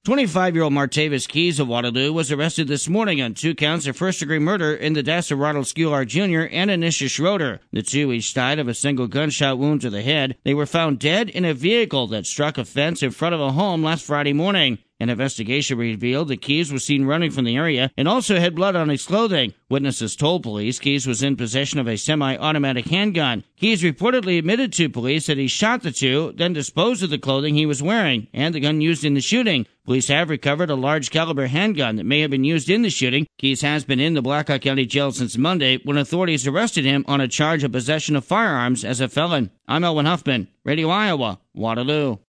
25-year-old Martavis Keys of Waterloo was arrested this morning on 2 counts of first-degree murder in the deaths of Ronald Scular Jr. and Anisha Schroeder. The two each died of a single gunshot wound to the head. They were found dead in a vehicle that struck a fence in front of a home last Friday morning. An investigation revealed that Keys was seen running from the area and also had blood on his clothing. Witnesses told police Keys was in possession of a semi-automatic handgun. Keys reportedly admitted to police that he shot the two, then disposed of the clothing he was wearing and the gun used in the shooting. Police have recovered a large-caliber handgun that may have been used in the shooting. Keys has been in the Blackhawk County Jail since Monday when authorities arrested him on a charge of possession of firearms as a felon. I'm Elwin Huffman, Radio Iowa, Waterloo.